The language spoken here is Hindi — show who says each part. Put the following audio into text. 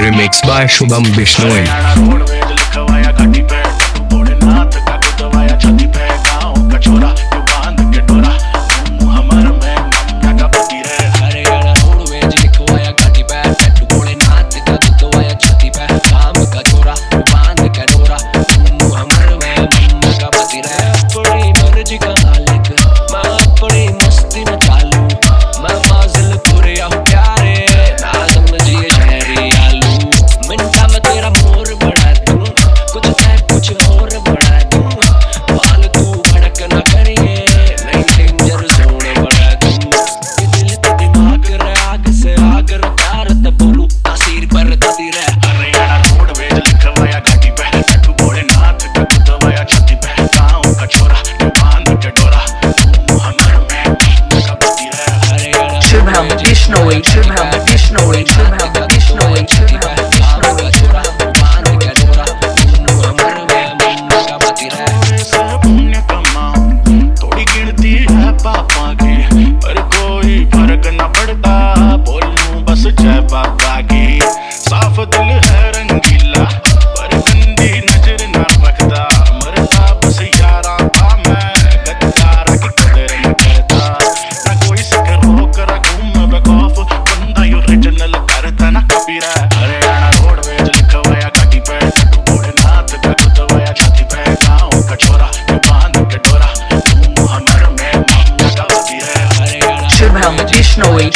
Speaker 1: remixed by Shubham Bishnoi.
Speaker 2: Shubham Bishnoi, Shubham Bishnoi, Shubham Bishnoi, Shubham
Speaker 3: पुण्य कमाऊं थोड़ी गिनती है पापा की, पर कोई फर्क न पड़ता, बोलूं बस जय बाबा की। साफ दिल है रंगीला पर गंदी नजर न रखता, मरता बस यारा था मैं, गद्दारा की कदर न करता। न कोई सिख रोक रखूं मैं बेखौफ, बंदा ओरिजिनल करता न कभी रह। हरियाणा रोडवेज लिखवाया गाड़ी पे, भोलेनाथ का गुदवाया छाती पे, गाँव का छोरा बांध के डोरा, हमर में मामला का वजी है।
Speaker 2: Shubham Bishnoi,